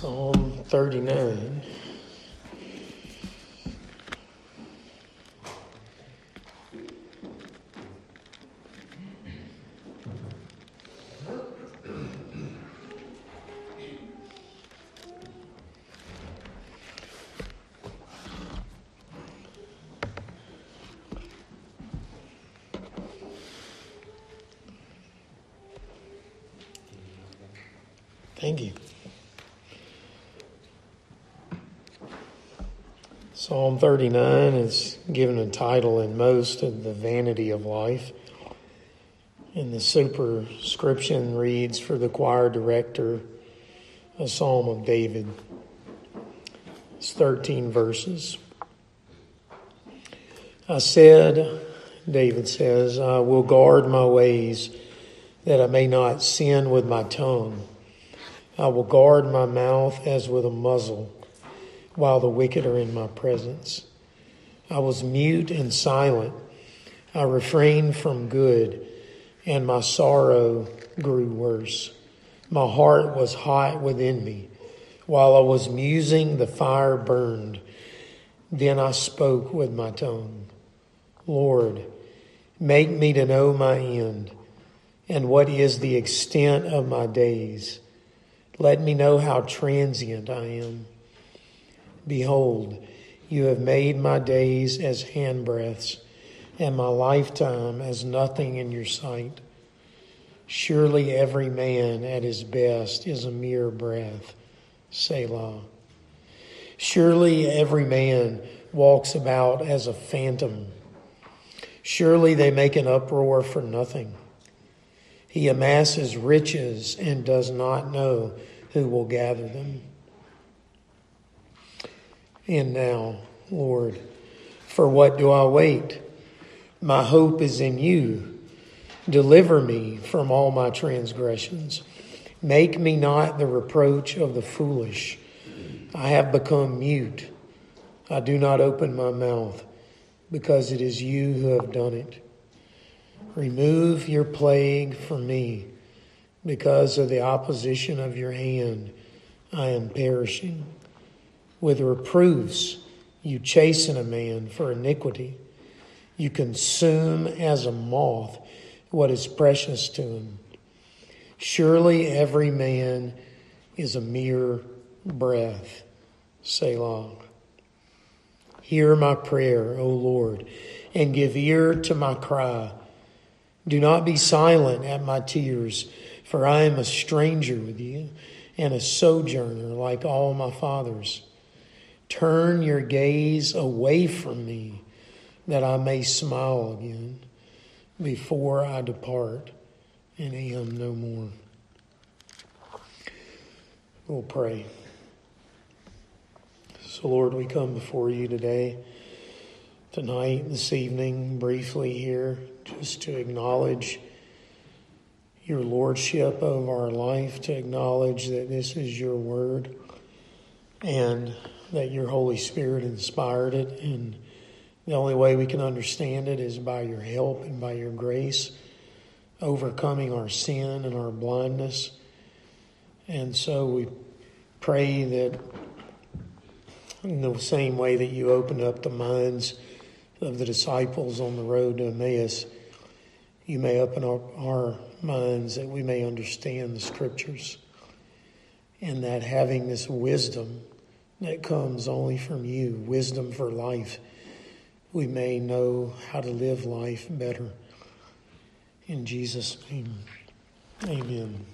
Psalm 39. Thank you. Psalm 39 is given a title in most of the vanity of life. And the superscription reads, for the choir director, a psalm of David. It's 13 verses. I said, David says, I will guard my ways that I may not sin with my tongue. I will guard my mouth as with a muzzle while the wicked are in my presence. I was mute and silent. I refrained from good, and my sorrow grew worse. My heart was hot within me. While I was musing, the fire burned. Then I spoke with my tongue. Lord, make me to know my end, and what is the extent of my days. Let me know how transient I am. Behold, you have made my days as handbreadths, and my lifetime as nothing in your sight. Surely every man at his best is a mere breath. Selah. Surely every man walks about as a phantom. Surely they make an uproar for nothing. He amasses riches and does not know who will gather them. And now, Lord, for what do I wait? My hope is in you. Deliver me from all my transgressions. Make me not the reproach of the foolish. I have become mute. I do not open my mouth, because it is you who have done it. Remove your plague from me. Because of the opposition of your hand, I am perishing. With reproofs, you chasten a man for iniquity. You consume as a moth what is precious to him. Surely every man is a mere breath. Selah. Hear my prayer, O Lord, and give ear to my cry. Do not be silent at my tears, for I am a stranger with you and a sojourner like all my fathers. Turn your gaze away from me, that I may smile again before I depart and am no more. We'll pray. So, Lord, we come before you today, tonight, this evening, briefly here, just to acknowledge your lordship of our life, to acknowledge that this is your word and that your Holy Spirit inspired it. And the only way we can understand it is by your help and by your grace, overcoming our sin and our blindness. And so we pray that in the same way that you opened up the minds of the disciples on the road to Emmaus, you may open up our minds that we may understand the scriptures, and that having this wisdom that comes only from you, wisdom for life, we may know how to live life better. In Jesus' name, amen.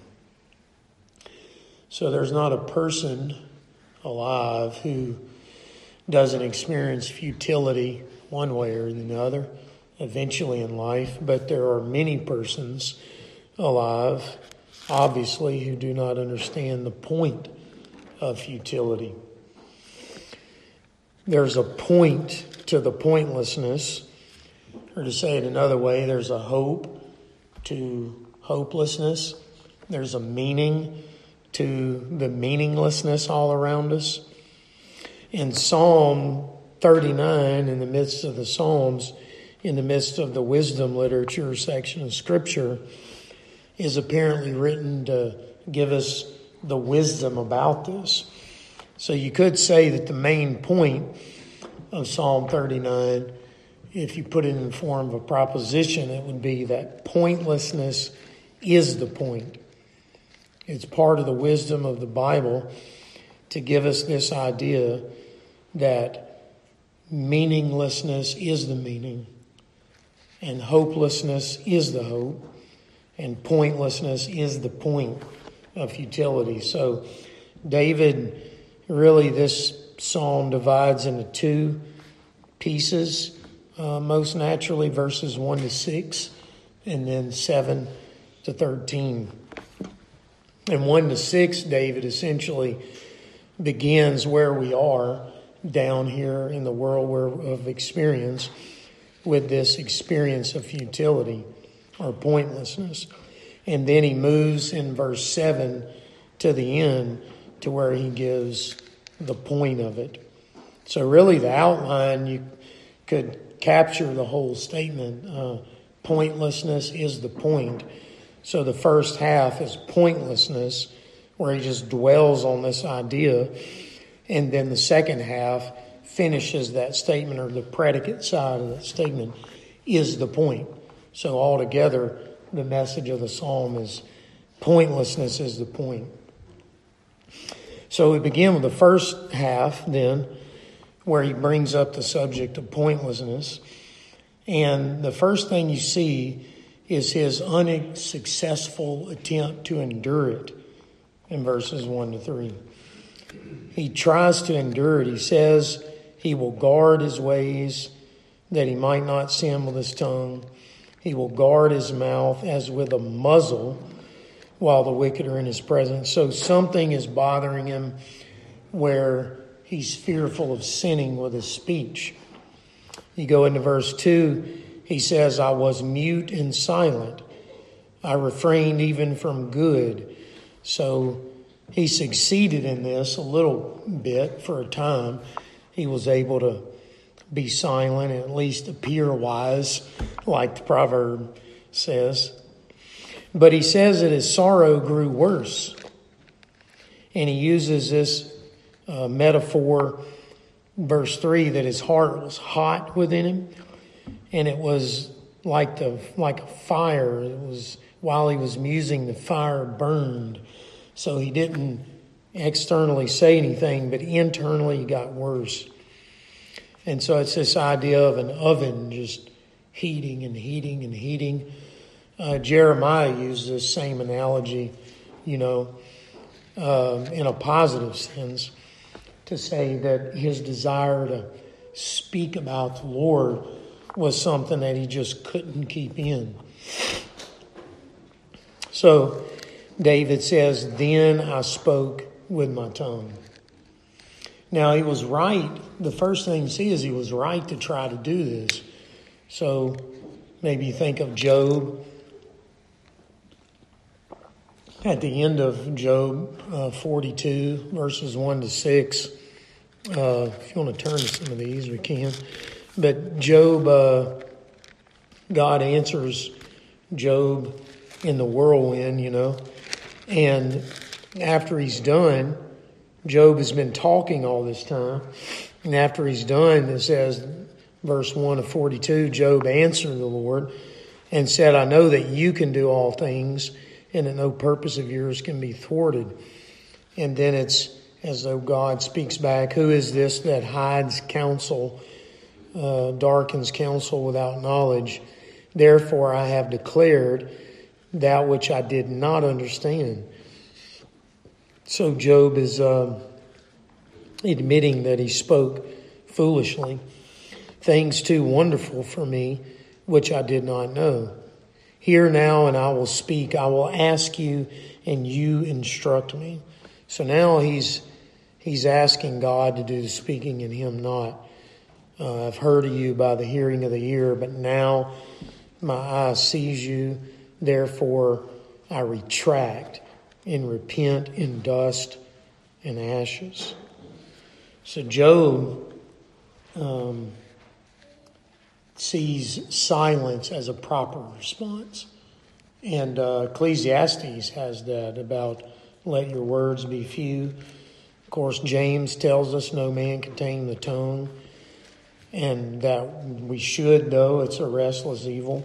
So there's not a person alive who doesn't experience futility one way or the other eventually in life, but there are many persons alive, obviously, who do not understand the point of futility. There's a point to the pointlessness, or to say it another way, there's a hope to hopelessness. There's a meaning to the meaninglessness all around us. In Psalm 39, in the midst of the Psalms, in the midst of the wisdom literature section of Scripture, is apparently written to give us the wisdom about this. So you could say that the main point of Psalm 39, if you put it in the form of a proposition, it would be that pointlessness is the point. It's part of the wisdom of the Bible to give us this idea that meaninglessness is the meaning, and hopelessness is the hope, and pointlessness is the point of futility. So David, really this psalm divides into two pieces, most naturally verses 1 to 6, and then 7 to 13. And 1 to 6, David essentially begins where we are down here in the world of experience, with this experience of futility or pointlessness. And then he moves in verse 7 to the end to where he gives the point of it. So really the outline, you could capture the whole statement. Pointlessness is the point. So the first half is pointlessness, where he just dwells on this idea. And then the second half finishes that statement, or the predicate side of that statement is the point. So altogether, the message of the psalm is pointlessness is the point. So we begin with the first half then, where he brings up the subject of pointlessness. And the first thing you see is his unsuccessful attempt to endure it in verses 1 to 3. He tries to endure it. He says he will guard his ways, that he might not sin with his tongue. He will guard his mouth as with a muzzle while the wicked are in his presence. So something is bothering him where he's fearful of sinning with his speech. You go into verse 2, he says, I was mute and silent. I refrained even from good. So he succeeded in this a little bit for a time. He was able to be silent and at least appear wise, like the proverb says. But he says that his sorrow grew worse. And he uses this metaphor, verse 3, that his heart was hot within him. And it was like a fire. It was while he was musing, the fire burned. So he didn't externally say anything, but internally he got worse. And so it's this idea of an oven just heating and heating and heating. Jeremiah used this same analogy, in a positive sense, to say that his desire to speak about the Lord was something that he just couldn't keep in. So David says, then I spoke with my tongue. Now he was right. The first thing you see is he was right to try to do this. So maybe you think of Job. At the end of Job 42, verses 1 to 6, if you want to turn to some of these, we can. But Job, God answers Job in the whirlwind, And after he's done, Job has been talking all this time. And after he's done, it says, verse 1 of 42, Job answered the Lord and said, I know that you can do all things, and that no purpose of yours can be thwarted. And then it's as though God speaks back, who is this that hides counsel, darkens counsel without knowledge? Therefore I have declared that which I did not understand. So Job is admitting that he spoke foolishly. Things too wonderful for me, which I did not know. Hear now, and I will speak. I will ask you, and you instruct me. So now he's asking God to do the speaking and him not. I've heard of you by the hearing of the ear, but now my eye sees you. Therefore I retract and repent in dust and ashes. So Job sees silence as a proper response. And Ecclesiastes has that about let your words be few, Of course, James tells us no man can tame the tongue, and that we should, though it's a restless evil.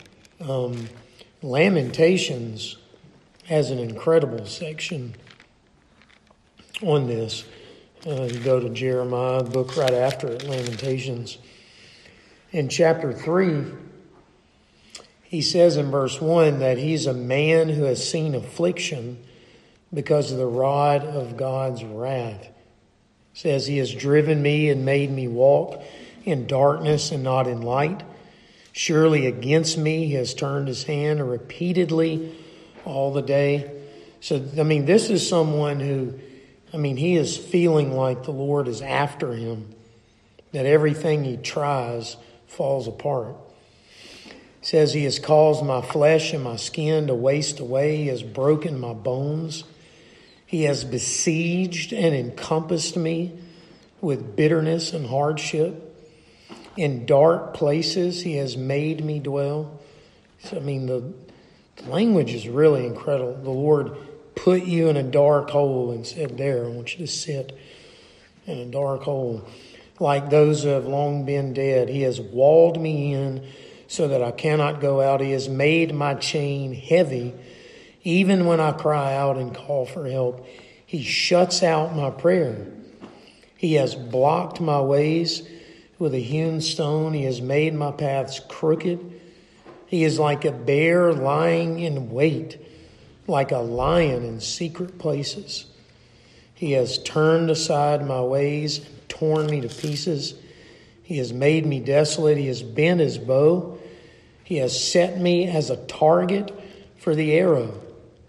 Lamentations has an incredible section on this. You go to Jeremiah, the book right after it, Lamentations. In chapter 3, he says in verse 1 that he's a man who has seen affliction because of the rod of God's wrath. It says, he has driven me and made me walk in darkness and not in light. Surely against me he has turned his hand repeatedly all the day. So, this is someone who, he is feeling like the Lord is after him, that everything he tries falls apart. It says, he has caused my flesh and my skin to waste away. He has broken my bones. He has besieged and encompassed me with bitterness and hardship. In dark places he has made me dwell. So, the language is really incredible. The Lord put you in a dark hole and said, there, I want you to sit in a dark hole. Like those who have long been dead, he has walled me in so that I cannot go out. He has made my chain heavy. Even when I cry out and call for help, he shuts out my prayer. He has blocked my ways with a hewn stone. He has made my paths crooked. He is like a bear lying in wait, like a lion in secret places. He has turned aside my ways and torn me to pieces. He has made me desolate. He has bent his bow. He has set me as a target for the arrow.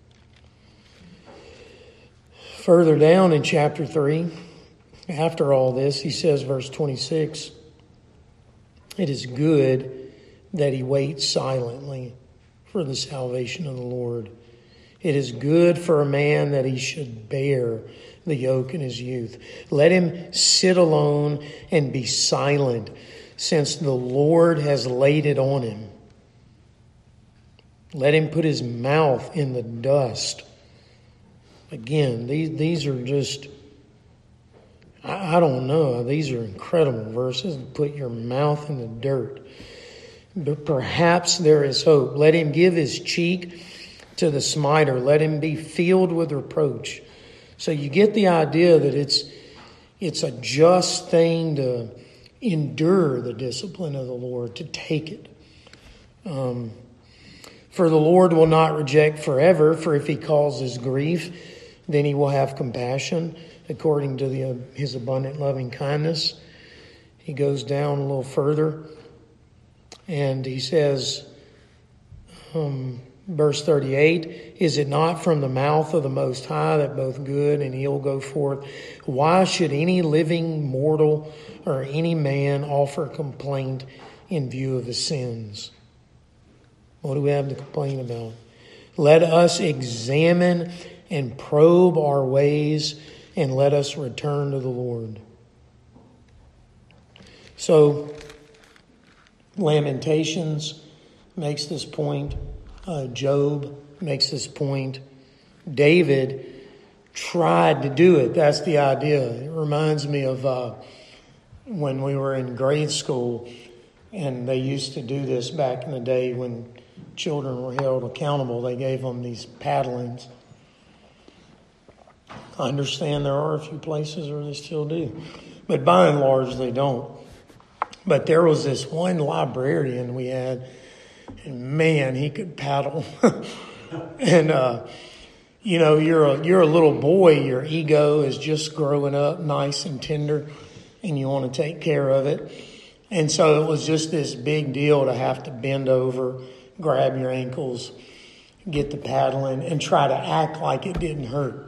Further down in chapter 3, after all this, he says, verse 26, it is good that he waits silently for the salvation of the Lord. It is good for a man that he should bear the yoke in his youth. Let him sit alone and be silent, since the Lord has laid it on him. Let him put his mouth in the dust. Again, these are just, I don't know, these are incredible verses. Put your mouth in the dirt. But perhaps there is hope. Let him give his cheek to the smiter. Let him be filled with reproach. So you get the idea that it's a just thing to endure the discipline of the Lord, to take it. For the Lord will not reject forever, for if he causes grief, then he will have compassion according to his abundant loving kindness. He goes down a little further and he says, verse 38, is it not from the mouth of the Most High that both good and ill go forth? Why should any living mortal or any man offer complaint in view of his sins? What do we have to complain about? Let us examine and probe our ways, and let us return to the Lord. So, Lamentations makes this point. Job makes this point. David tried to do it. That's the idea. It reminds me of when we were in grade school, and they used to do this back in the day when children were held accountable. They gave them these paddlings. I understand there are a few places where they still do, but by and large they don't. But there was this one librarian we had, and man, he could paddle. And you're a little boy. Your ego is just growing up, nice and tender, and you want to take care of it. And so it was just this big deal to have to bend over, grab your ankles, get the paddling, and try to act like it didn't hurt.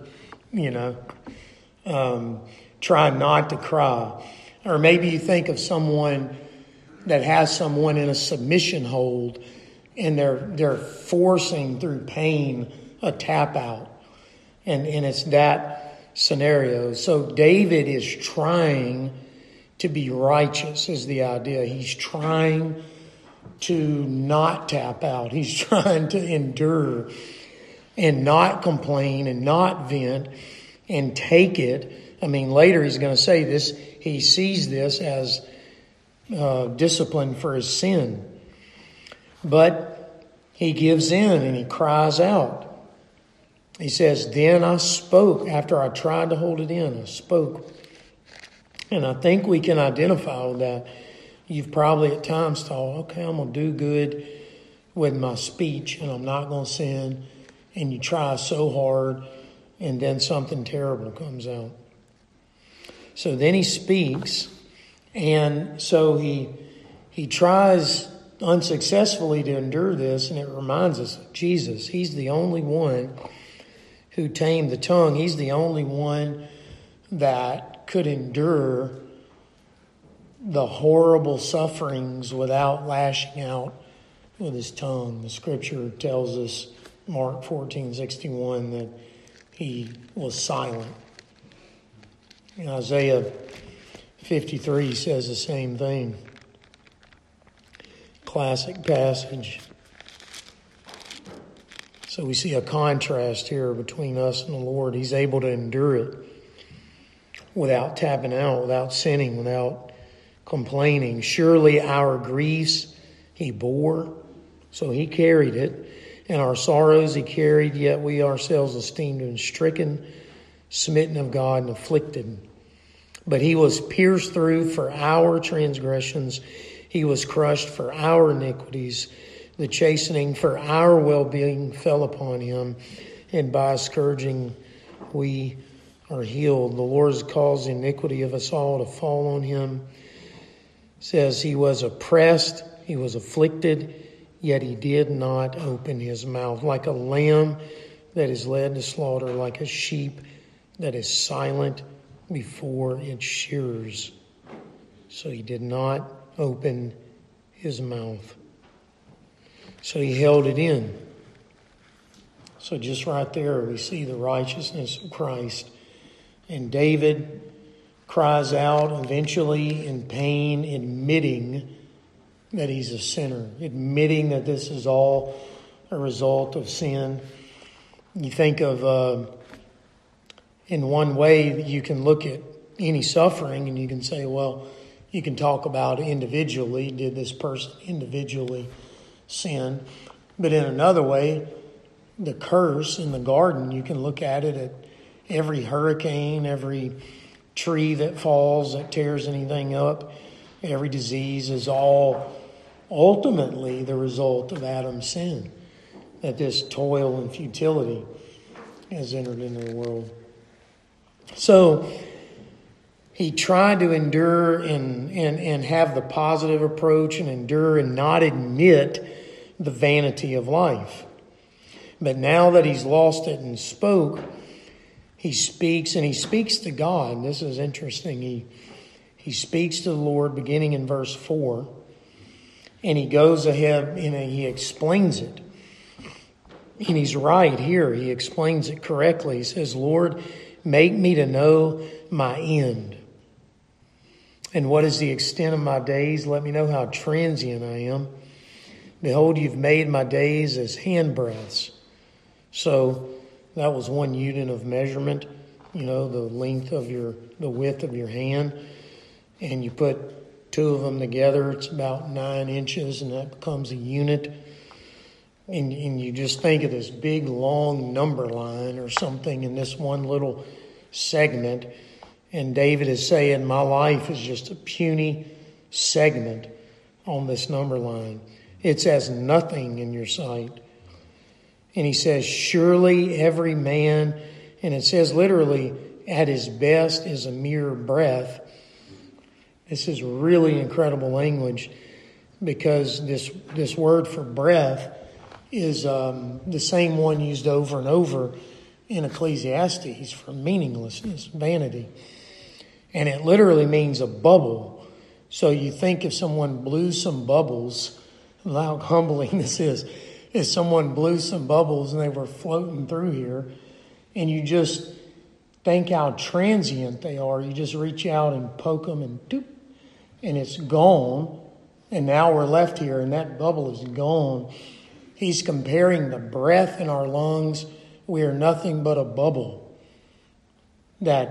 Try not to cry. Or maybe you think of someone that has someone in a submission hold and they're forcing through pain a tap out. And it's that scenario. So David is trying to be righteous is the idea. He's trying to not tap out. He's trying to endure and not complain and not vent and take it I mean, later he's going to say this. He sees this as discipline for his sin. But he gives in and he cries out. He says, then I spoke. After I tried to hold it in, I spoke. And I think we can identify with that. You've probably at times thought, okay, I'm going to do good with my speech and I'm not going to sin. And you try so hard and then something terrible comes out. So then he speaks, and so he tries unsuccessfully to endure this, and it reminds us of Jesus. He's the only one who tamed the tongue. He's the only one that could endure the horrible sufferings without lashing out with his tongue. The scripture tells us, Mark 14:61, that he was silent. And Isaiah 53 says the same thing. Classic passage. So we see a contrast here between us and the Lord. He's able to endure it without tapping out, without sinning, without complaining. Surely our griefs he bore, so he carried it. And our sorrows he carried, yet we ourselves esteemed him stricken, smitten of God, and afflicted. But he was pierced through for our transgressions. He was crushed for our iniquities. The chastening for our well-being fell upon him, and by scourging we are healed. The Lord has caused the iniquity of us all to fall on him. It says he was oppressed, he was afflicted, yet he did not open his mouth. Like a lamb that is led to slaughter, like a sheep that is silent before its shearers. So he did not open his mouth. So he held it in. So just right there we see the righteousness of Christ. And David cries out eventually in pain, admitting that he's a sinner, admitting that this is all a result of sin. You think of, in one way, you can look at any suffering and you can say, well, you can talk about individually, did this person individually sin? But in another way, the curse in the garden, you can look at it at every hurricane, every tree that falls, that tears anything up, every disease is all ultimately the result of Adam's sin, that this toil and futility has entered into the world. So he tried to endure and have the positive approach and endure and not admit the vanity of life. But now that he's lost it and spoke, he speaks, and he speaks to God. This is interesting. He speaks to the Lord beginning in verse 4. And he goes ahead and he explains it. And he's right here. He explains it correctly. He says, Lord, make me to know my end. And what is the extent of my days? Let me know how transient I am. Behold, you've made my days as handbreadths. So that was 1 unit of measurement, the width of your hand. And you put 2 of them together, it's about 9 inches, and that becomes a unit. And you just think of this big, long number line or something in this one little segment. And David is saying, my life is just a puny segment on this number line. It's as nothing in your sight. And he says, surely every man, and it says literally, at his best is a mere breath. This is really incredible language, because this word for breath is the same one used over and over in Ecclesiastes for meaninglessness, vanity. And it literally means a bubble. So you think if someone blew some bubbles, how humbling this is. If someone blew some bubbles and they were floating through here, and you just think how transient they are, you just reach out and poke them and doop, and it's gone. And now we're left here and that bubble is gone. He's comparing the breath in our lungs. We are nothing but a bubble that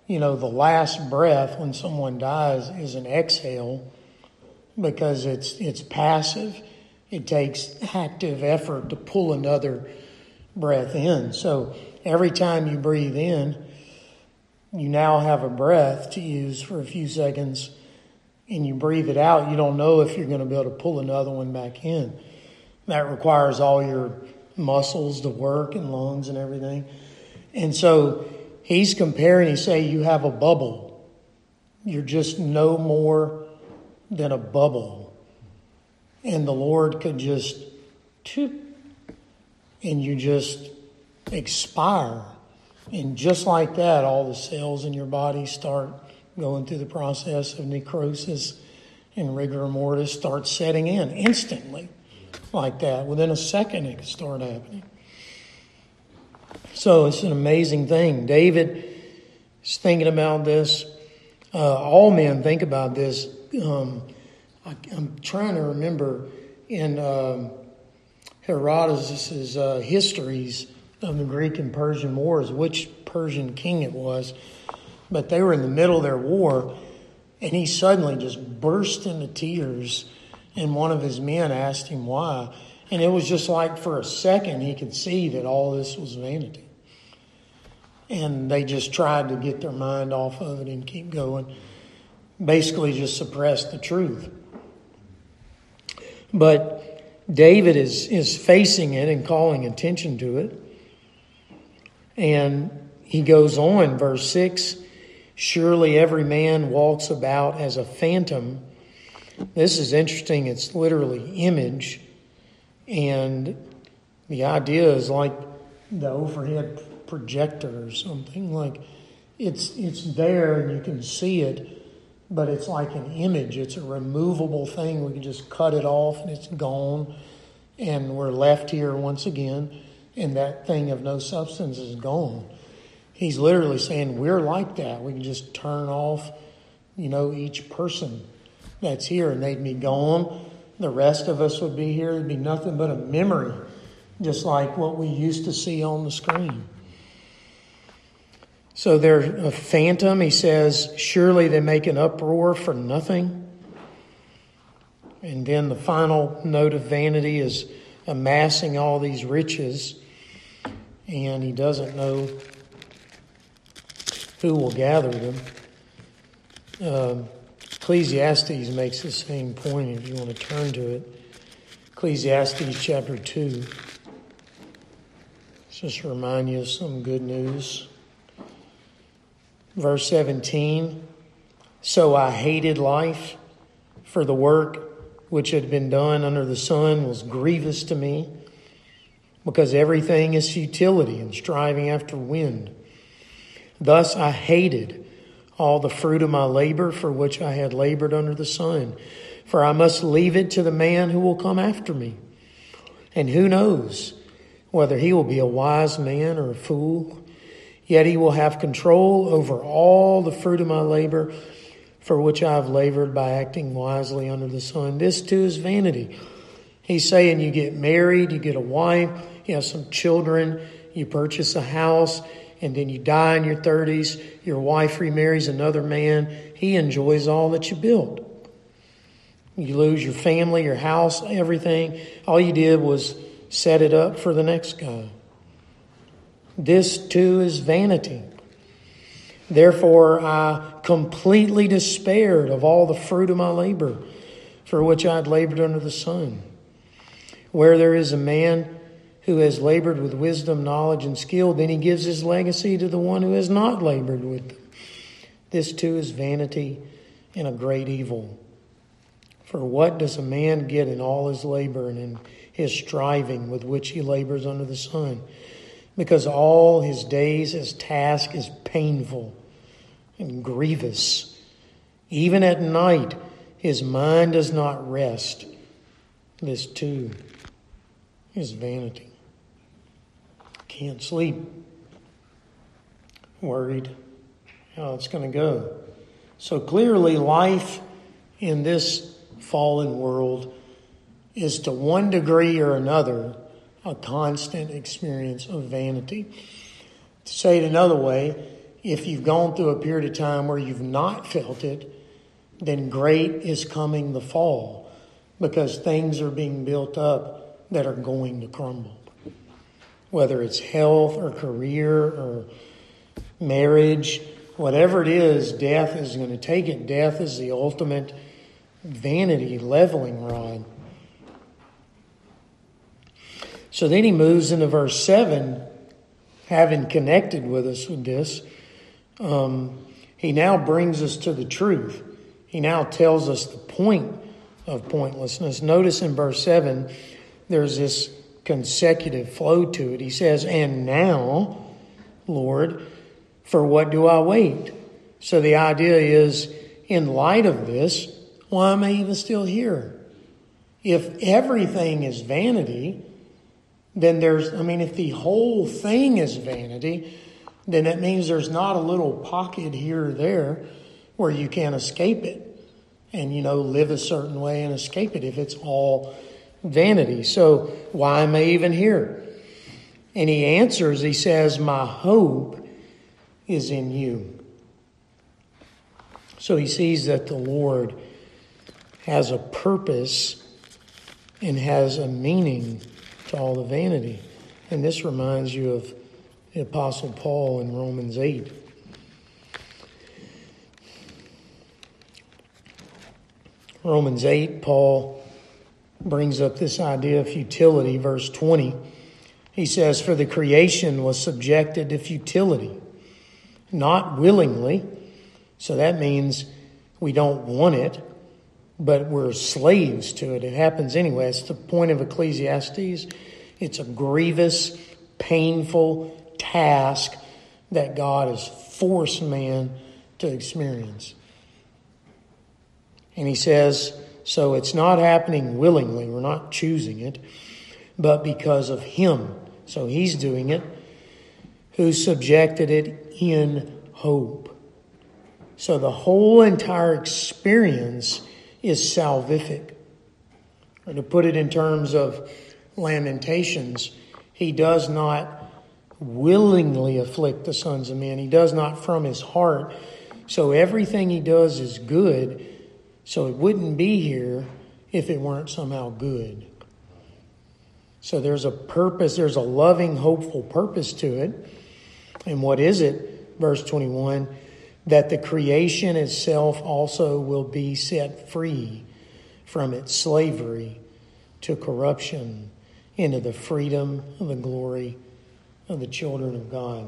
the last breath when someone dies is an exhale because it's passive. It takes active effort to pull another breath in. So every time you breathe in, you now have a breath to use for a few seconds, and you breathe it out. You don't know if you're going to be able to pull another one back in. That requires all your muscles to work and lungs and everything. And so he's comparing, he say you have a bubble. You're just no more than a bubble. And the Lord could just, and you just expire. And just like that, all the cells in your body start going through the process of necrosis, and rigor mortis starts setting in instantly like that. Within a second, it can start happening. So it's an amazing thing. David is thinking about this. All men think about this. I'm trying to remember in Herodotus's histories of the Greek and Persian wars, which Persian king it was. But they were in the middle of their war, and he suddenly just burst into tears, and one of his men asked him why. And it was just like for a second he could see that all this was vanity. And they just tried to get their mind off of it and keep going. Basically just suppress the truth. But David is facing it and calling attention to it. And he goes on, verse 6, surely every man walks about as a phantom. This is interesting. It's literally image. And the idea is like the overhead projector or something. Like it's there and you can see it, but it's like an image. It's a removable thing. We can just cut it off and it's gone. And we're left here once again, and that thing of no substance is gone. He's literally saying we're like that. We can just turn off, each person that's here, and they'd be gone. The rest of us would be here. It'd be nothing but a memory, just like what we used to see on the screen. So they're a phantom. He says, surely they make an uproar for nothing. And then the final note of vanity is amassing all these riches, and he doesn't know who will gather them. Ecclesiastes makes the same point if you want to turn to it. Ecclesiastes chapter 2. Just to remind you of some good news. Verse 17. So I hated life, for the work which had been done under the sun was grievous to me, because everything is futility and striving after wind. Thus I hated all the fruit of my labor for which I had labored under the sun, for I must leave it to the man who will come after me. And who knows whether he will be a wise man or a fool, yet he will have control over all the fruit of my labor for which I have labored by acting wisely under the sun. This too is vanity. He's saying you get married, you get a wife, you have some children, you purchase a house, and then you die in your 30s, your wife remarries another man. He enjoys all that you built. You lose your family, your house, everything. All you did was set it up for the next guy. This too is vanity. Therefore, I completely despaired of all the fruit of my labor, for which I had labored under the sun. Where there is a man who has labored with wisdom, knowledge, and skill, then he gives his legacy to the one who has not labored with them. This too is vanity and a great evil. For what does a man get in all his labor and in his striving with which he labors under the sun? Because all his days, his task is painful and grievous. Even at night, his mind does not rest. This too is vanity. Can't sleep. Worried how it's going to go. So clearly life in this fallen world is to one degree or another a constant experience of vanity. To say it another way, If you've gone through a period of time where you've not felt it, then great is coming the fall, because things are being built up that are going to crumble. Whether it's health or career or marriage, whatever it is, death is going to take it. Death is the ultimate vanity leveling rod. So then he moves into verse 7, having connected with us with this. He now brings us to the truth. He now tells us the point of pointlessness. Notice in verse 7, there's this consecutive flow to it. He says, "And now, Lord, for what do I wait?" So the idea is, in light of this, why am I even still here? If everything is vanity, then if the whole thing is vanity, then that means there's not a little pocket here or there where you can't escape it and, live a certain way and escape it if it's all vanity. So why am I even here? And he answers, he says, "My hope is in you." So he sees that the Lord has a purpose and has a meaning to all the vanity. And this reminds you of the Apostle Paul in Romans 8. Romans 8, Paul brings up this idea of futility. Verse 20, he says, "For the creation was subjected to futility, not willingly." So that means we don't want it, but we're slaves to it. It happens anyway. It's the point of Ecclesiastes. It's a grievous, painful task that God has forced man to experience. And he says, so it's not happening willingly. We're not choosing it, but because of him. So he's doing it, who subjected it in hope. So the whole entire experience is salvific. Or to put it in terms of Lamentations, he does not willingly afflict the sons of men. He does not from his heart. So everything he does is good. So it wouldn't be here if it weren't somehow good. So there's a purpose, there's a loving, hopeful purpose to it. And what is it? Verse 21, that the creation itself also will be set free from its slavery to corruption into the freedom of the glory of the children of God.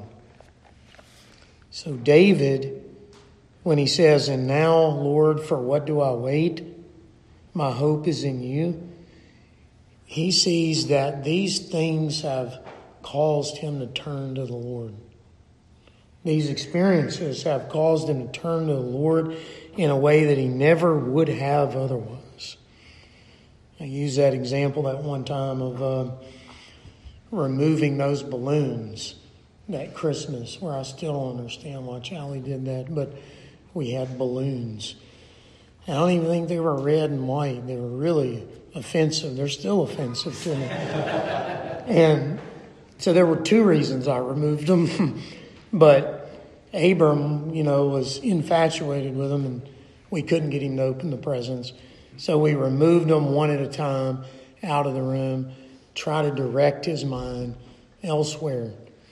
So David, when he says, "And now, Lord, for what do I wait? My hope is in you," he sees that these things have caused him to turn to the Lord. These experiences have caused him to turn to the Lord in a way that he never would have otherwise. I used that example that one time of removing those balloons that Christmas, where I still don't understand why Charlie did that, but we had balloons. I don't even think they were red and white. They were really offensive. They're still offensive to me. And so there were two reasons I removed them. But Abram, was infatuated with them, and we couldn't get him to open the presents. So we removed them one at a time out of the room, try to direct his mind elsewhere.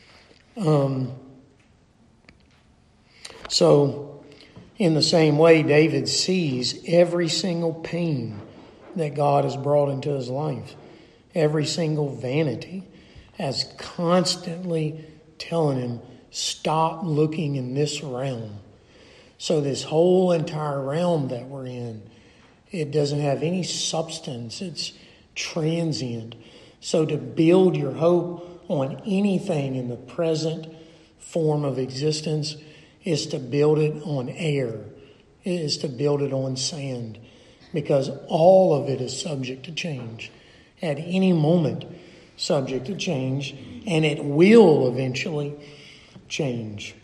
So in the same way, David sees every single pain that God has brought into his life, every single vanity, as constantly telling him, stop looking in this realm. So this whole entire realm that we're in, it doesn't have any substance. It's transient. So to build your hope on anything in the present form of existence is to build it on air. It is to build it on sand, because all of it is subject to change. At any moment, subject to change, and it will eventually change.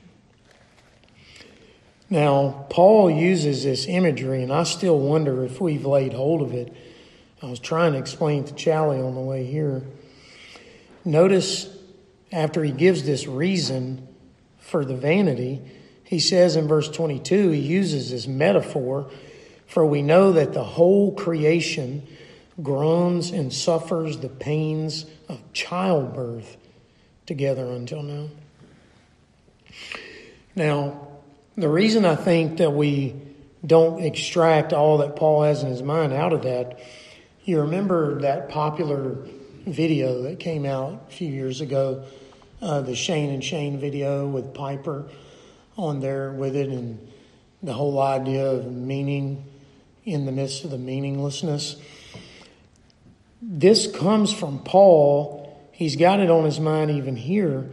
Now, Paul uses this imagery, and I still wonder if we've laid hold of it. I was trying to explain it to Charlie on the way here. Notice after he gives this reason for the vanity. He says in verse 22, he uses this metaphor, for we know that the whole creation groans and suffers the pains of childbirth together until now. Now, the reason I think that we don't extract all that Paul has in his mind out of that, you remember that popular video that came out a few years ago, the Shane and Shane video with Piper on there with it, and the whole idea of meaning in the midst of the meaninglessness. This comes from Paul. He's got it on his mind even here,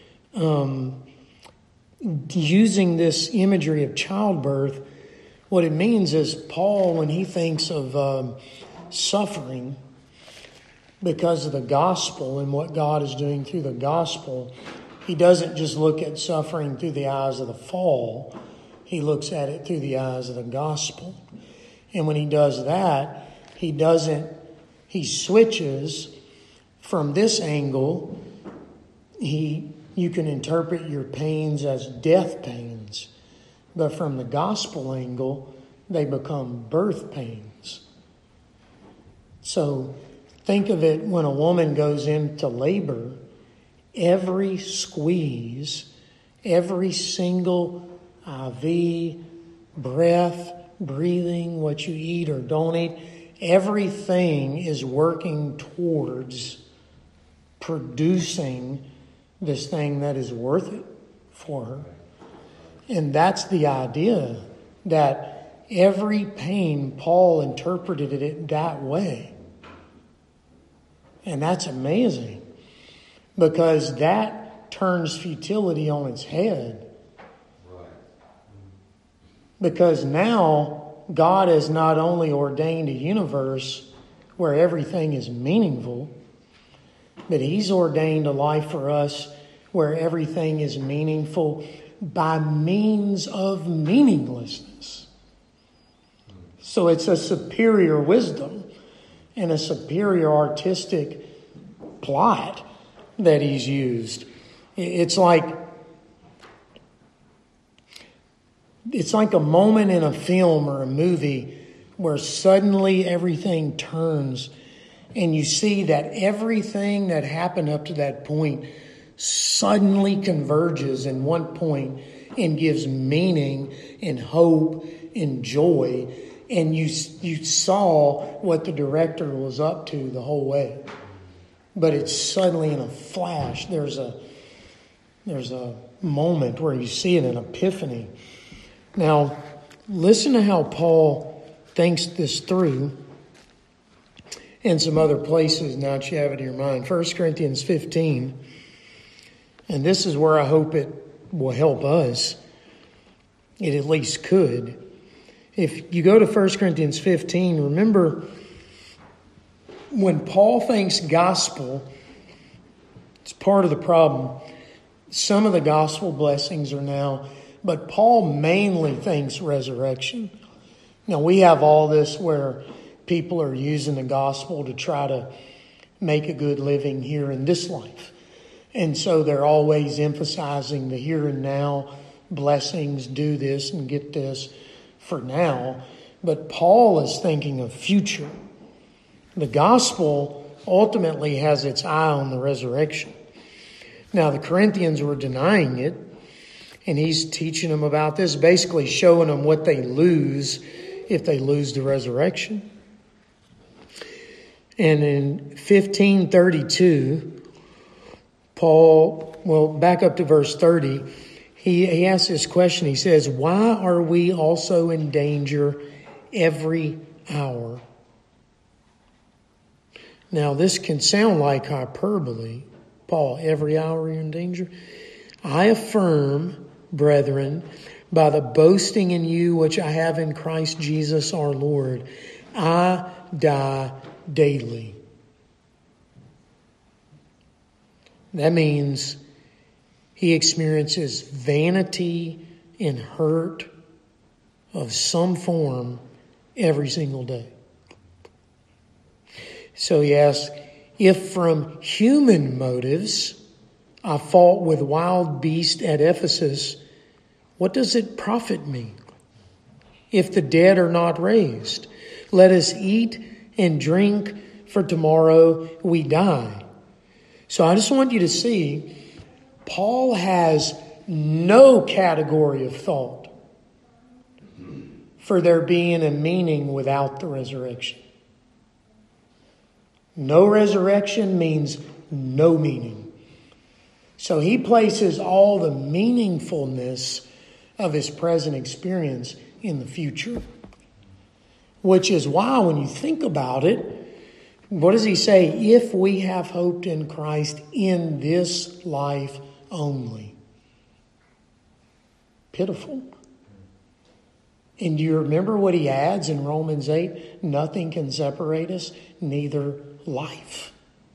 using this imagery of childbirth. What it means is Paul, when he thinks of suffering because of the gospel and what God is doing through the gospel, he doesn't just look at suffering through the eyes of the fall. He looks at it through the eyes of the gospel. And when he does that, he switches from this angle. You can interpret your pains as death pains, but from the gospel angle, they become birth pains. So think of it when a woman goes into labor, every squeeze, every single IV, breath, breathing, what you eat or don't eat, everything is working towards producing this thing that is worth it for her. And that's the idea, that every pain, Paul interpreted it that way. And that's amazing, because that turns futility on its head. Because now God has not only ordained a universe where everything is meaningful, but He's ordained a life for us where everything is meaningful by means of meaninglessness. So it's a superior wisdom and a superior artistic plot that He's used. It's like a moment in a film or a movie where suddenly everything turns and you see that everything that happened up to that point suddenly converges in one point and gives meaning and hope and joy. And you saw what the director was up to the whole way. But it's suddenly in a flash. There's a moment where you see it, an epiphany. Now, listen to how Paul thinks this through in some other places now that you have it in your mind. 1 Corinthians 15. And this is where I hope it will help us. It at least could. If you go to 1 Corinthians 15, remember when Paul thinks gospel, it's part of the problem. Some of the gospel blessings are now, but Paul mainly thinks resurrection. Now we have all this where people are using the gospel to try to make a good living here in this life. And so they're always emphasizing the here and now blessings, do this and get this for now. But Paul is thinking of future. The gospel ultimately has its eye on the resurrection. Now the Corinthians were denying it, and he's teaching them about this, basically showing them what they lose if they lose the resurrection. And in 1532, Paul, back up to verse 30, he asks this question. He says, why are we also in danger every hour? Now, this can sound like hyperbole. Paul, every hour you're in danger? I affirm, brethren, by the boasting in you which I have in Christ Jesus our Lord, I die daily. That means he experiences vanity and hurt of some form every single day. So he asks, if from human motives I fought with wild beasts at Ephesus. What does it profit me if the dead are not raised? Let us eat and drink, for tomorrow we die. So I just want you to see, Paul has no category of thought for there being a meaning without the resurrection. No resurrection means no meaning. So he places all the meaningfulness of his present experience in the future. Which is why when you think about it, what does he say? If we have hoped in Christ in this life only. Pitiful. And do you remember what he adds in Romans 8? Nothing can separate us, neither life.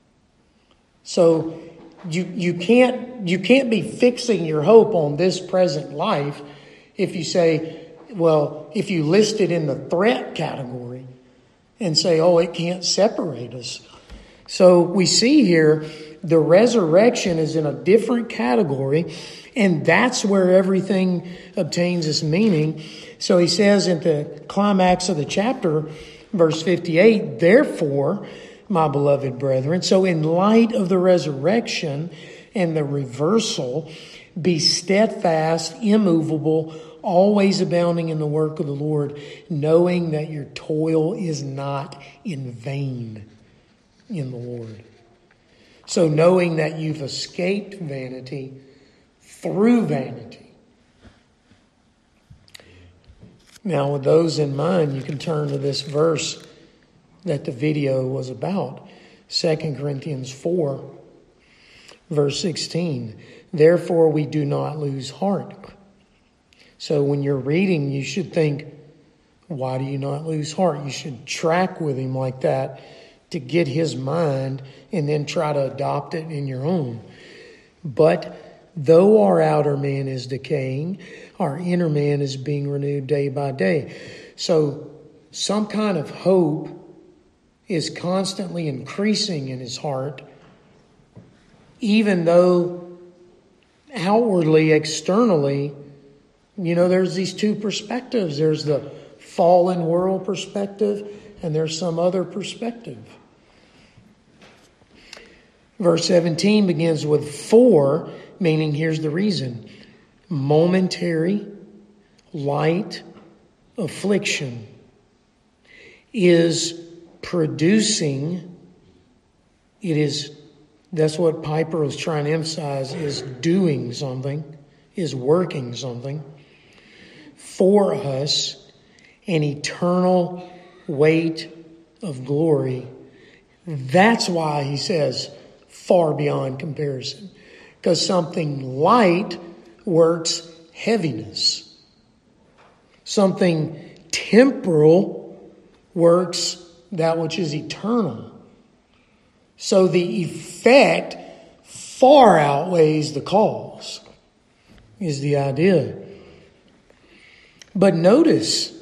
So you can't be fixing your hope on this present life if you say, well, if you list it in the threat category and say, oh, it can't separate us. So we see here the resurrection is in a different category, and that's where everything obtains its meaning. So he says in the climax of the chapter, verse 58, therefore, my beloved brethren, so in light of the resurrection and the reversal, be steadfast, immovable, always abounding in the work of the Lord, knowing that your toil is not in vain in the Lord. So knowing that you've escaped vanity through vanity. Now, with those in mind, you can turn to this verse that the video was about. 2 Corinthians 4, verse 16. Therefore, we do not lose heart. So when you're reading, you should think, why do you not lose heart? You should track with him like that to get his mind and then try to adopt it in your own. But though our outer man is decaying, our inner man is being renewed day by day. So some kind of hope is constantly increasing in his heart, even though outwardly, externally, there's these two perspectives. There's the fallen world perspective, and there's some other perspective. Verse 17 begins with for, meaning here's the reason. Momentary, light affliction is producing, that's what Piper was trying to emphasize, is doing something, is working something for us, an eternal weight of glory. That's why he says far beyond comparison. Because something light works heaviness. Something temporal works that which is eternal. So the effect far outweighs the cause, is the idea. But notice,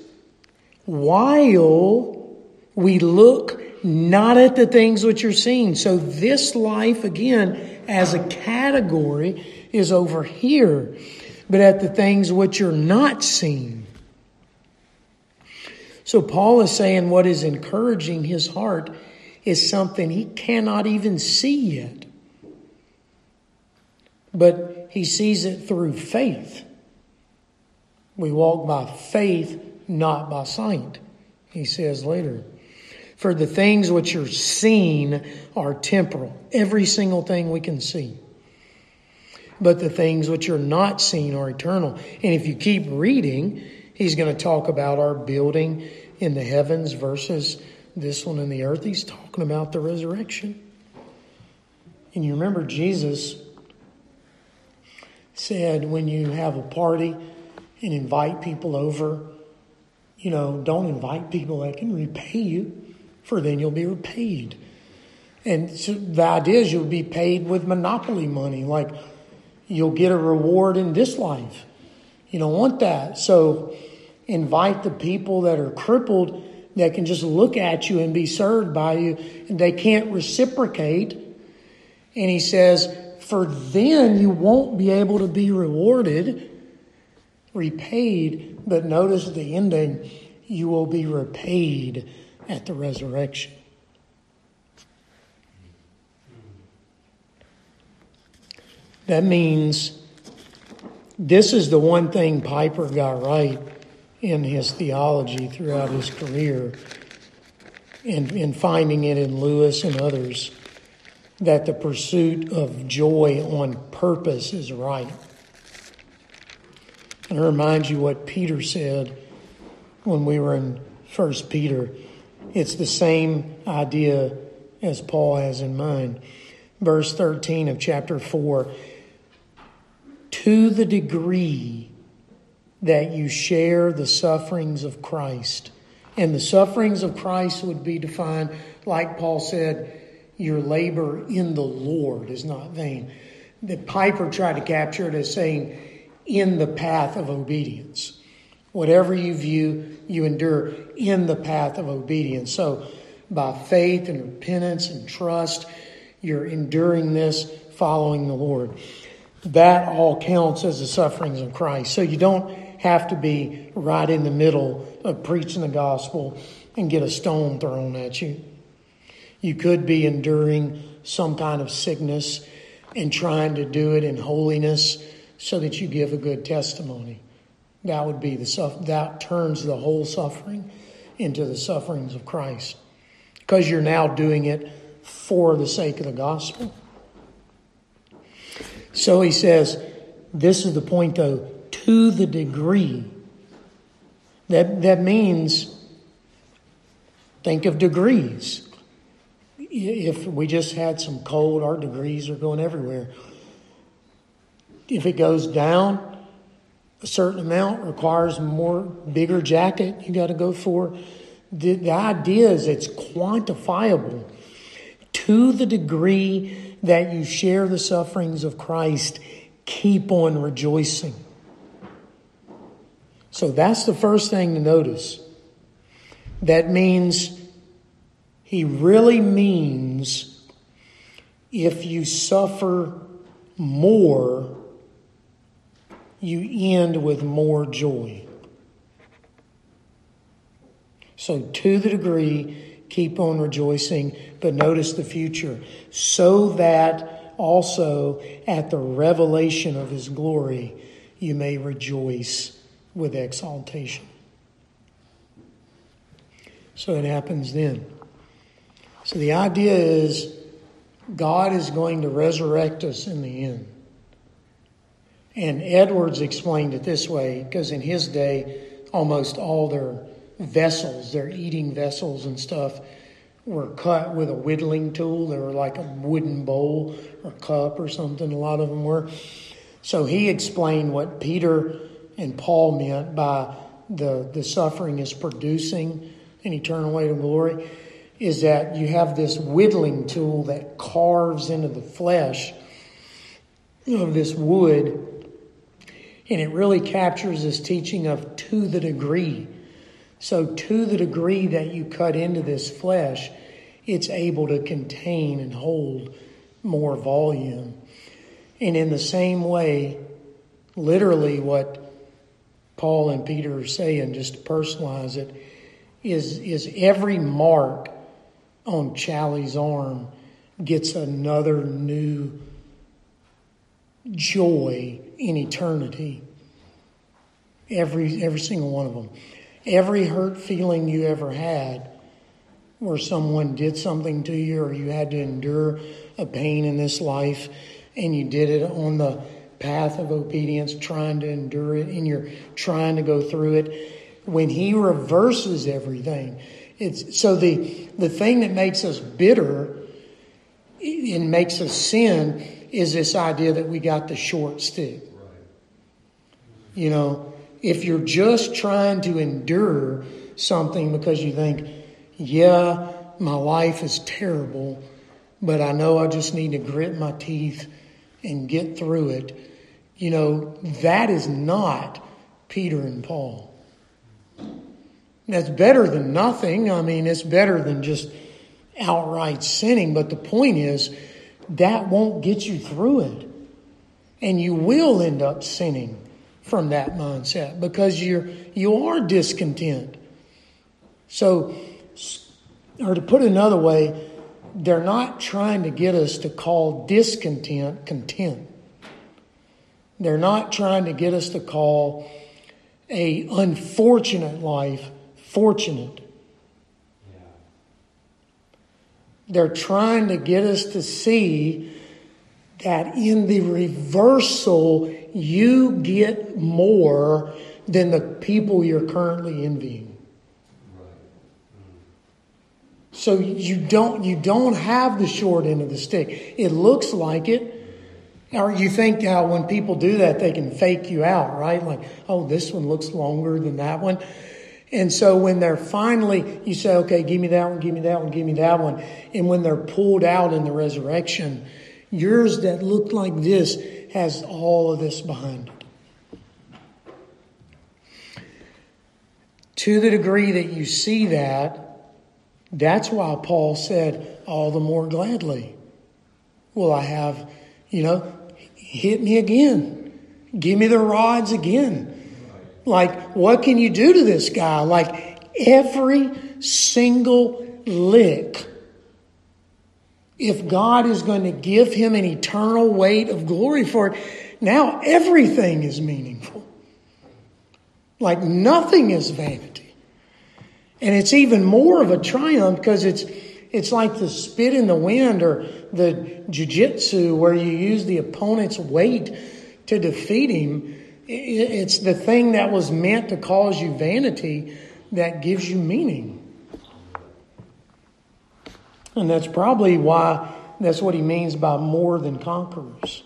while we look not at the things which are seen. So this life, again, as a category, is over here, but at the things which are not seen. So Paul is saying what is encouraging his heart is something he cannot even see yet. But he sees it through faith. We walk by faith, not by sight, he says later. For the things which are seen are temporal. Every single thing we can see. But the things which are not seen are eternal. And if you keep reading, he's going to talk about our building in the heavens versus this one in the earth. He's talking about the resurrection. And you remember Jesus said when you have a party and invite people over, don't invite people that can repay you, for then you'll be repaid. And so the idea is you'll be paid with monopoly money, like you'll get a reward in this life. You don't want that. So invite the people that are crippled that can just look at you and be served by you, and they can't reciprocate. And he says, for then you won't be able to be repaid. But notice the ending, you will be repaid at the resurrection. That means this is the one thing Piper got right in his theology throughout his career, and finding it in Lewis and others, that the pursuit of joy on purpose is right. And I remind you what Peter said when we were in 1 Peter. It's the same idea as Paul has in mind. Verse 13 of chapter 4, to the degree that you share the sufferings of Christ. And the sufferings of Christ would be defined, like Paul said, your labor in the Lord is not vain. The Piper tried to capture it as saying, in the path of obedience. Whatever you view, you endure in the path of obedience. So by faith and repentance and trust, you're enduring this, following the Lord. That all counts as the sufferings of Christ. So you don't have to be right in the middle of preaching the gospel and get a stone thrown at you. You could be enduring some kind of sickness and trying to do it in holiness so that you give a good testimony. That would be that turns the whole suffering into the sufferings of Christ, because you're now doing it for the sake of the gospel. So he says, this is the point though, to the degree. That means, think of degrees. If we just had some cold, our degrees are going everywhere. If it goes down a certain amount, requires bigger jacket you got to go for. The idea is it's quantifiable. To the degree that you share the sufferings of Christ, keep on rejoicing. So that's the first thing to notice. That means he really means if you suffer more, you end with more joy. So to the degree, keep on rejoicing, but notice the future. So that also at the revelation of his glory, you may rejoice with exaltation. So it happens then. So the idea is God is going to resurrect us in the end. And Edwards explained it this way, because in his day, almost all their vessels, their eating vessels and stuff, were cut with a whittling tool. They were like a wooden bowl or cup or something, a lot of them were. So he explained what Peter and Paul meant by the suffering is producing an eternal way to glory, is that you have this whittling tool that carves into the flesh of this wood. And it really captures this teaching of to the degree. So to the degree that you cut into this flesh, it's able to contain and hold more volume. And in the same way, literally what Paul and Peter are saying, just to personalize it, is every mark on Charlie's arm gets another new joy in eternity. Every single one of them. Every hurt feeling you ever had where someone did something to you, or you had to endure a pain in this life, and you did it on the path of obedience, trying to endure it, and you're trying to go through it. When he reverses everything, it's so the thing that makes us bitter and makes us sin is this idea that we got the short stick. You know, if you're just trying to endure something because you think, yeah, my life is terrible, but I know I just need to grit my teeth and get through it, you know, that is not Peter and Paul. That's better than nothing. I mean, it's better than just outright sinning. But the point is, that won't get you through it. And you will end up sinning from that mindset because you are discontent. So, or to put it another way, they're not trying to get us to call discontent content. They're not trying to get us to call a unfortunate life fortunate. They're trying to get us to see that in the reversal, you get more than the people you're currently envying. So you don't have the short end of the stick. It looks like it. Or you think how when people do that, they can fake you out, right? Like, oh, this one looks longer than that one. And so when they're finally, you say, okay, give me that one, give me that one, give me that one. And when they're pulled out in the resurrection, yours that looked like this has all of this behind it. To the degree that you see that, that's why Paul said, all the more gladly will I have, hit me again. Give me the rods again. Like, what can you do to this guy? Like, every single lick, if God is going to give him an eternal weight of glory for it, now everything is meaningful. Like, nothing is vanity. And it's even more of a triumph because it's like the spit in the wind or the jiu-jitsu where you use the opponent's weight to defeat him. It's the thing that was meant to cause you vanity that gives you meaning. And that's probably why that's what he means by more than conquerors.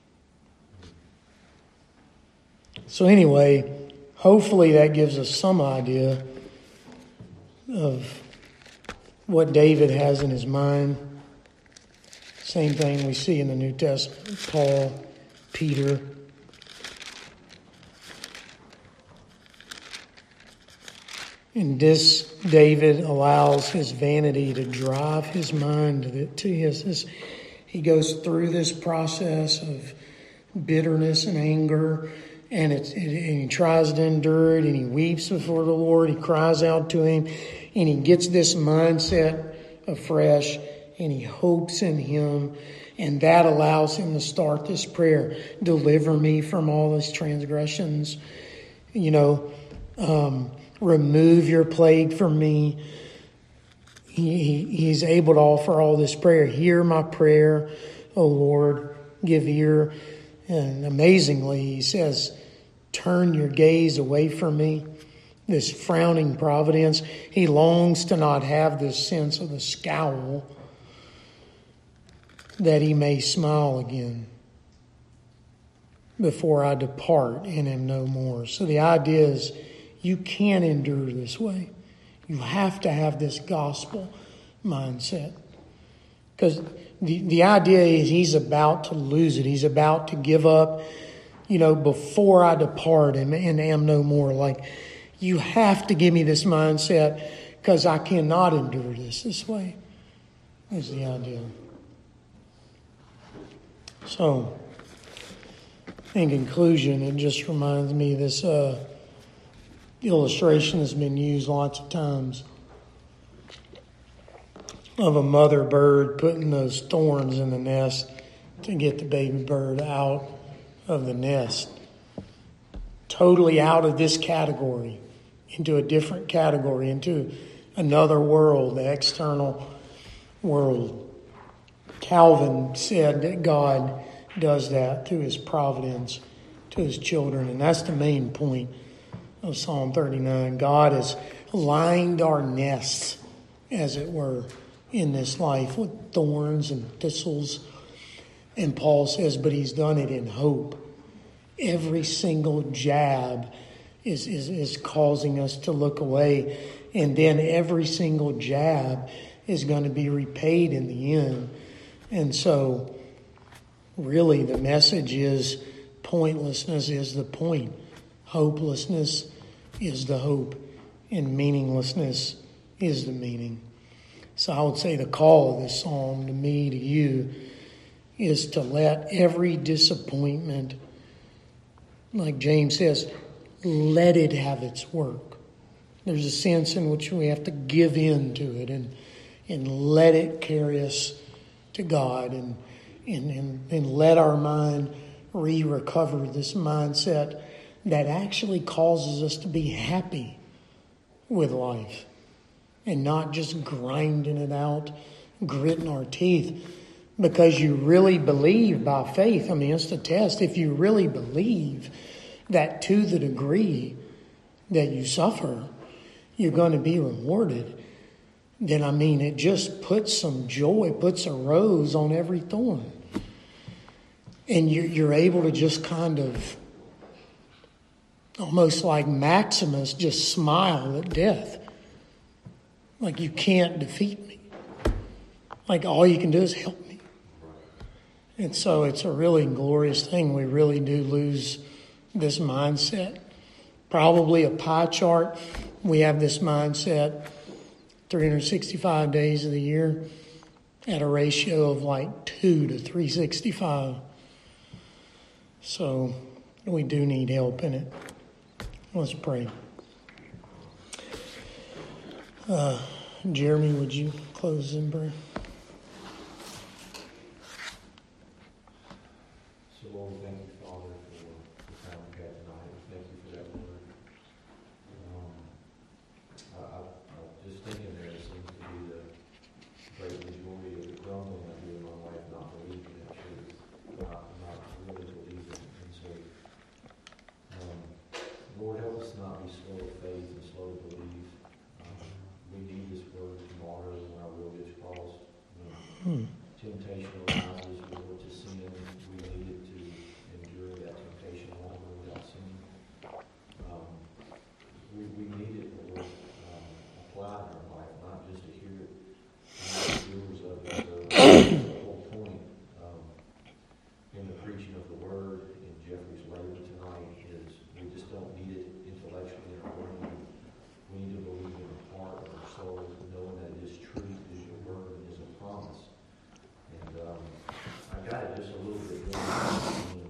So anyway, hopefully that gives us some idea of what David has in his mind. Same thing we see in the New Testament. Paul, Peter. And this, David allows his vanity to drive his mind to his. He goes through this process of bitterness and anger, and he tries to endure it, and he weeps before the Lord. He cries out to him, and he gets this mindset afresh, and he hopes in him, and that allows him to start this prayer. Deliver me from all these transgressions. Remove your plague from me. He's able to offer all this prayer. Hear my prayer, O Lord. Give ear. And amazingly, he says, turn your gaze away from me. This frowning providence. He longs to not have this sense of the scowl, that he may smile again before I depart and am no more. So the idea is, you can't endure this way. You have to have this gospel mindset. Because the idea is he's about to lose it. He's about to give up, before I depart and am no more. Like, you have to give me this mindset because I cannot endure this way, is the idea. So, in conclusion, it just reminds me of this illustration has been used lots of times of a mother bird putting those thorns in the nest to get the baby bird out of the nest. Totally out of this category, into a different category, into another world, the external world. Calvin said that God does that through his providence to his children, and that's the main point of Psalm 39. God has lined our nests, as it were, in this life with thorns and thistles. And Paul says, but he's done it in hope. Every single jab is causing us to look away. And then every single jab is going to be repaid in the end. And so, really, the message is pointlessness is the point. Hopelessness is the hope, and meaninglessness is the meaning. So I would say the call of this psalm to me, to you, is to let every disappointment, like James says, let it have its work. There's a sense in which we have to give in to it and let it carry us to God and let our mind recover this mindset that actually causes us to be happy with life and not just grinding it out, gritting our teeth, because you really believe by faith. I mean, it's the test. If you really believe that to the degree that you suffer, you're going to be rewarded, then, I mean, it just puts some joy, puts a rose on every thorn. And you're able to just kind of, almost like Maximus, just smile at death. Like, you can't defeat me. Like, all you can do is help me. And so it's a really glorious thing. We really do lose this mindset. Probably a pie chart. We have this mindset 365 days of the year at a ratio of like 2 to 365. So we do need help in it. Let's pray. Jeremy, would you close in prayer? So, Lord, thank you, Father, for the time we had tonight. Thank you for that word. I just thinking there seems to be the great majority of the grumbling I do in my life, not believing that truth, not really believing. And so, Lord, help us not be slow of faith and slow to believe. We need this word tomorrow when our will gets crossed. Temptation arises, Lord, to sin. We need it to endure that temptation longer without sinning. We need it, Lord, applied in our life, not just to hear it, not doers of it. So the whole point in the preaching of the word in Jeffrey's labor tonight is we just don't need it